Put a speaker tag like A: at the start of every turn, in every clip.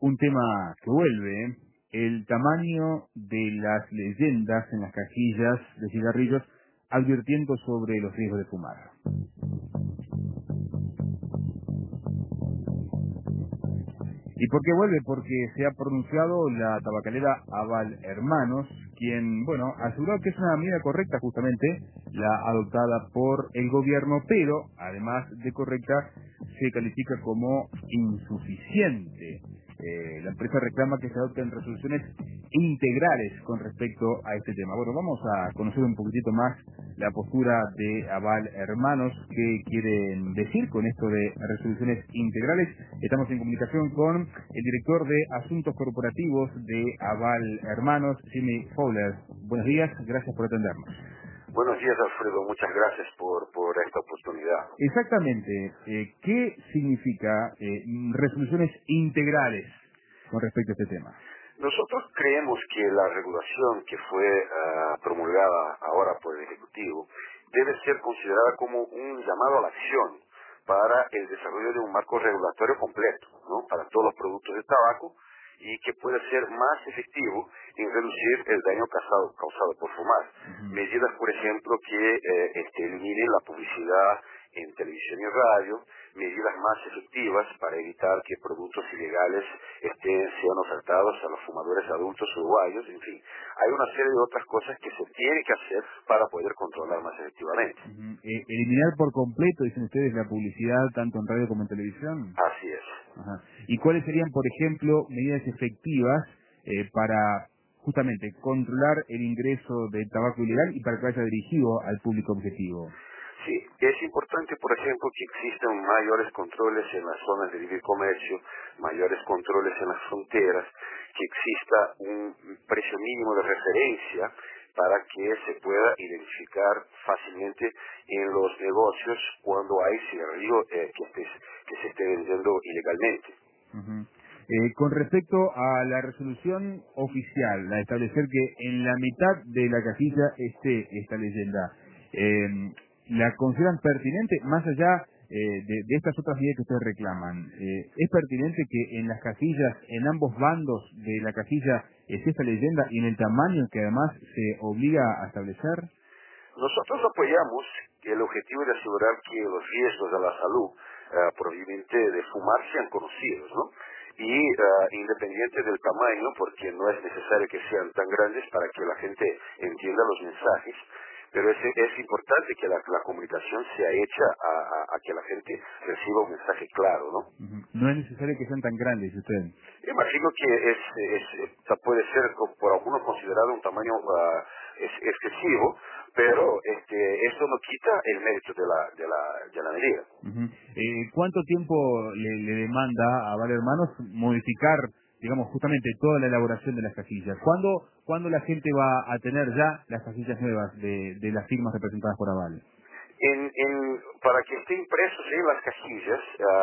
A: Un tema que vuelve, el tamaño de las leyendas en las cajillas de cigarrillos advirtiendo sobre los riesgos de fumar. ¿Y por qué vuelve? Porque se ha pronunciado la tabacalera Aval Hermanos, quien, aseguró que es una medida correcta justamente, la adoptada por el gobierno, pero, además de correcta, se califica como insuficiente. La empresa reclama que se adopten resoluciones integrales con respecto a este tema. Bueno, vamos a conocer un poquitito más la postura de Aval Hermanos, qué quieren decir con esto de resoluciones integrales. Estamos en comunicación con el director de Asuntos Corporativos de Aval Hermanos, Jimmy Fowler. Buenos días, gracias por atendernos.
B: Buenos días, Alfredo. Muchas gracias por esta oportunidad.
A: Exactamente. ¿Qué significa resoluciones integrales con respecto a este tema?
B: Nosotros creemos que la regulación que fue promulgada ahora por el Ejecutivo debe ser considerada como un llamado a la acción para el desarrollo de un marco regulatorio completo, ¿no?, para todos los productos de tabaco, y que pueda ser más efectivo en reducir el daño causado por fumar. Medidas, por ejemplo, que eliminen la publicidad en televisión y radio, medidas más efectivas para evitar que productos ilegales sean ofertados a los fumadores adultos uruguayos, en fin. Hay una serie de otras cosas que se tienen que hacer para poder controlar más efectivamente.
A: Eliminar por completo, dicen ustedes, la publicidad tanto en radio como en televisión.
B: Así es.
A: Ajá. ¿Y cuáles serían, por ejemplo, medidas efectivas para justamente controlar el ingreso de tabaco ilegal y para que vaya dirigido al público objetivo?
B: Sí, es importante, por ejemplo, que existan mayores controles en las zonas de libre comercio, mayores controles en las fronteras, que exista un precio mínimo de referencia para que se pueda identificar fácilmente en los negocios cuando hay cigarrillo que se esté vendiendo ilegalmente.
A: Uh-huh. Con respecto a la resolución oficial, la de establecer que en la mitad de la cajilla esté esta leyenda, ¿la consideran pertinente más allá de estas otras medidas que ustedes reclaman? ¿Es pertinente que en las cajillas, en ambos bandos de la cajilla, esté esta leyenda y en el tamaño que además se obliga a establecer?
B: Nosotros apoyamos el objetivo de asegurar que los riesgos a la salud proveniente de fumar sean conocidos, ¿no? Y independiente del tamaño, porque no es necesario que sean tan grandes para que la gente entienda los mensajes, pero es importante que la comunicación sea hecha a que la gente reciba un mensaje claro, ¿no?
A: No es necesario que sean tan grandes, usted.
B: Imagino que puede ser por algunos considerado un tamaño excesivo, pero esto no quita el mérito de la medida.
A: ¿Cuánto tiempo le demanda a Aval Hermanos modificar, digamos, justamente toda la elaboración de las cajillas? ¿Cuándo la gente va a tener ya las cajillas nuevas de las firmas representadas por Aval?
B: Para que esté impreso en las cajillas,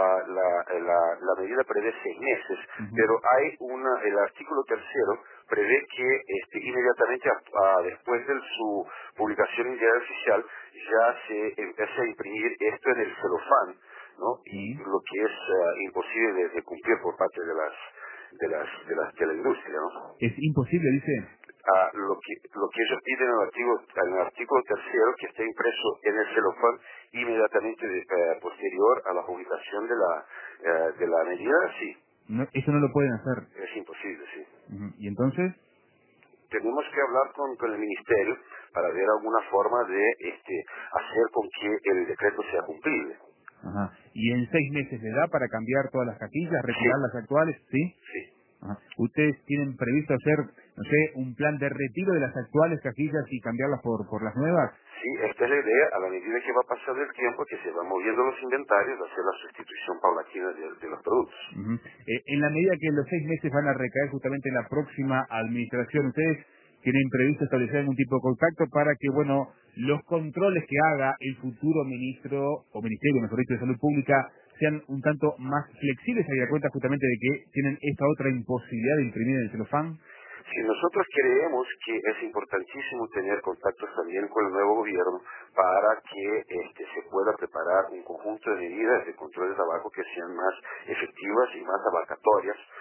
B: la medida prevé 6 meses, pero hay el artículo 3º prevé que inmediatamente después de su publicación en diario oficial ya se empieza a imprimir esto en el celofán, ¿no? Y lo que es imposible de cumplir por parte de la industria, ¿no?
A: ¿Es imposible, dice?
B: Lo que ellos piden en el artículo 3º, que esté impreso en el celofán inmediatamente posterior a la publicación de la medida, sí.
A: No, eso no lo pueden hacer.
B: Es imposible, sí.
A: ¿Y entonces?
B: Tenemos que hablar con el Ministerio para ver alguna forma de hacer con que el decreto sea cumplible.
A: Ajá. ¿Y en 6 meses le da para cambiar todas las cajillas, retirar las actuales? ¿Sí?
B: Sí.
A: Ajá. ¿Ustedes tienen previsto hacer, no sé, un plan de retiro de las actuales cajillas y cambiarlas por las nuevas?
B: Sí, esta es la idea. A la medida que va pasando el tiempo, que se van moviendo los inventarios, hacer la sustitución paulatina de los productos.
A: En la medida que los 6 meses van a recaer justamente en la próxima administración, ¿ustedes tienen previsto establecer algún tipo de contacto para que, los controles que haga el futuro ministro, o ministerio, mejor dicho, de Salud Pública, sean un tanto más flexibles, a cuenta justamente de que tienen esta otra imposibilidad de imprimir en el celofán?
B: Sí, nosotros creemos que es importantísimo tener contactos también con el nuevo gobierno para que se pueda preparar un conjunto de medidas de control de tabaco que sean más efectivas y más abarcatorias,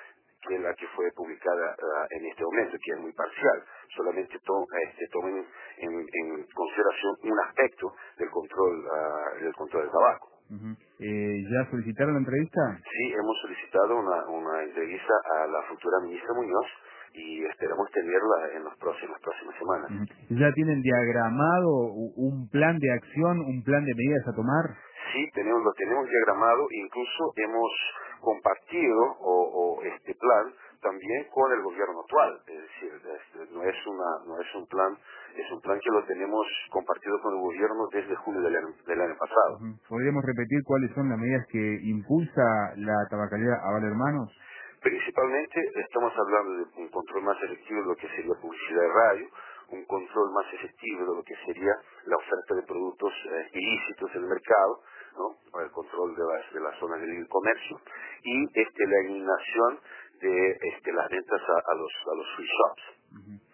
B: que la que fue publicada en este momento, que es muy parcial. Solamente tomen en consideración un aspecto del control del tabaco.
A: ¿Ya solicitaron la entrevista?
B: Sí, hemos solicitado una entrevista a la futura ministra Muñoz y esperamos tenerla en las próximas semanas.
A: ¿Ya tienen diagramado un plan de acción, un plan de medidas a tomar?
B: Sí, lo tenemos diagramado, incluso hemos compartido este plan también con el gobierno actual, es decir, no es un plan, es un plan que lo tenemos compartido con el gobierno desde julio del año pasado.
A: ¿Podríamos repetir cuáles son las medidas que impulsa la tabacalera Aval Hermanos?
B: Principalmente estamos hablando de un control más efectivo de lo que sería publicidad de radio, un control más efectivo de lo que sería la oferta de productos ilícitos en el mercado, ¿no? El control de las zonas de libre comercio y la eliminación de las ventas a los free shops.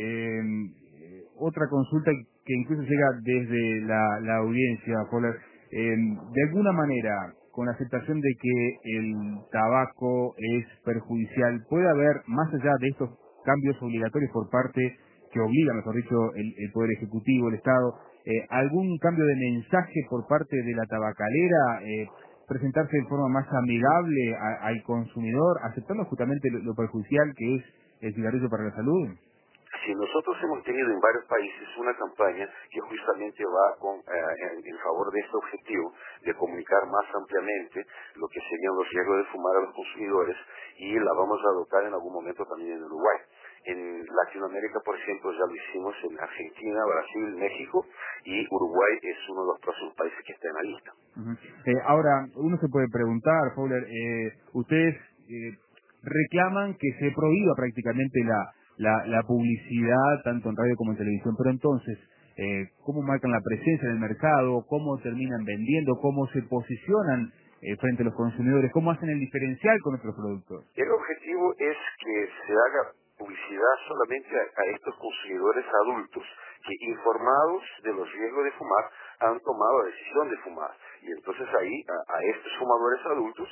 A: Otra consulta que incluso llega desde la audiencia, Fowler, de alguna manera, con la aceptación de que el tabaco es perjudicial, ¿puede haber, más allá de estos cambios obligatorios por parte, que obliga, mejor dicho, el Poder Ejecutivo, el Estado, algún cambio de mensaje por parte de la tabacalera, presentarse de forma más amigable al consumidor, aceptando justamente lo perjudicial que es el cigarrillo para la salud?
B: Si nosotros hemos tenido en varios países una campaña que justamente va en favor de este objetivo, de comunicar más ampliamente lo que serían los riesgos de fumar a los consumidores, y la vamos a adoptar en algún momento también en Uruguay. En Latinoamérica, por ejemplo, ya lo hicimos en Argentina, Brasil, México, y Uruguay es uno de los próximos países que está en la lista.
A: Ahora, uno se puede preguntar, Fowler, ustedes reclaman que se prohíba prácticamente la publicidad, tanto en radio como en televisión, pero entonces, ¿cómo marcan la presencia en el mercado? ¿Cómo terminan vendiendo? ¿Cómo se posicionan frente a los consumidores? ¿Cómo hacen el diferencial con otros productos?
B: El objetivo es que se haga publicidad solamente a estos consumidores adultos que, informados de los riesgos de fumar, han tomado la decisión de fumar. Y entonces ahí a estos fumadores adultos,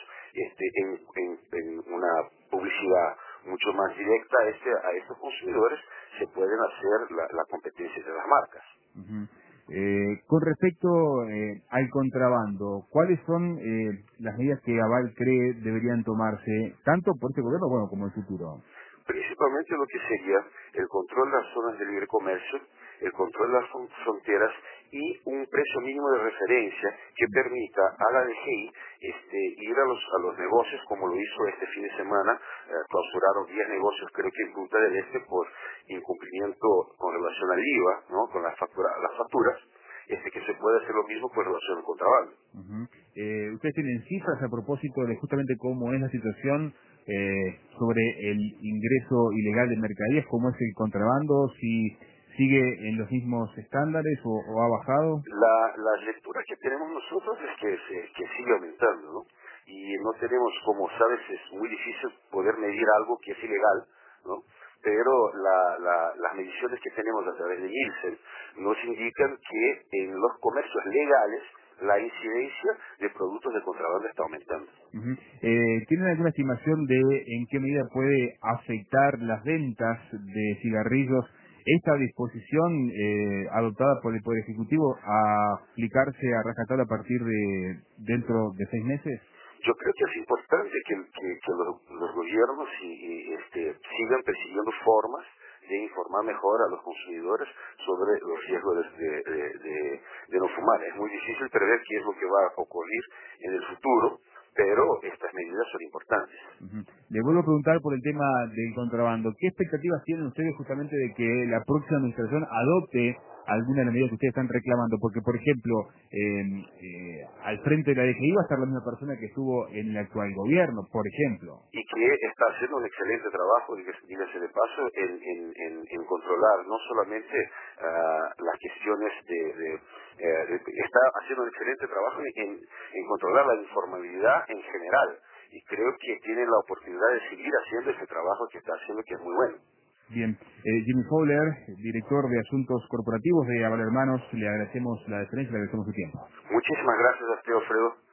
B: en una publicidad mucho más directa a estos consumidores, se pueden hacer la competencia de las marcas.
A: Con respecto al contrabando, ¿cuáles son las medidas que Aval cree deberían tomarse, tanto por este gobierno como en el futuro?
B: Principalmente lo que sería el control de las zonas de libre comercio, el control de las fronteras y un precio mínimo de referencia que permita a la DGI ir a los negocios, como lo hizo este fin de semana. Clausuraron 10 negocios, creo que en Punta del Este, por incumplimiento con relación al IVA, ¿no? Con las facturas, que se puede hacer lo mismo con relación al contrabando.
A: ¿Ustedes tienen cifras a propósito de justamente cómo es la situación sobre el ingreso ilegal de mercaderías, cómo es el contrabando, si sigue en los mismos estándares o ha bajado?
B: La lectura que tenemos nosotros es que sigue aumentando, ¿no? Y no tenemos, como sabes, es muy difícil poder medir algo que es ilegal, ¿no? Pero las mediciones que tenemos a través de Nielsen nos indican que en los comercios legales la incidencia de productos de contrabando está aumentando.
A: ¿Tienen alguna estimación de en qué medida puede afectar las ventas de cigarrillos esta disposición adoptada por el Poder Ejecutivo a aplicarse a rajatabla a partir de dentro de 6 meses?
B: Yo creo que es importante que los gobiernos sigan persiguiendo formas de informar mejor a los consumidores sobre los riesgos de no fumar. Es muy difícil prever qué es lo que va a ocurrir en el futuro, pero estas medidas son importantes.
A: Le vuelvo a preguntar por el tema del contrabando. ¿Qué expectativas tienen ustedes justamente de que la próxima administración adopte alguna de las medidas que ustedes están reclamando? Porque, por ejemplo, al frente de la DGI va a estar la misma persona que estuvo en el actual gobierno, por ejemplo.
B: Y que está haciendo un excelente trabajo, dígase de paso, en controlar no solamente las cuestiones está haciendo un excelente trabajo en controlar la informalidad en general. Y creo que tiene la oportunidad de seguir haciendo ese trabajo que está haciendo, que es muy bueno.
A: Bien, Jimmy Fowler, director de Asuntos Corporativos de Aval Hermanos, le agradecemos la deferencia, le agradecemos su tiempo.
B: Muchísimas gracias a usted, Alfredo.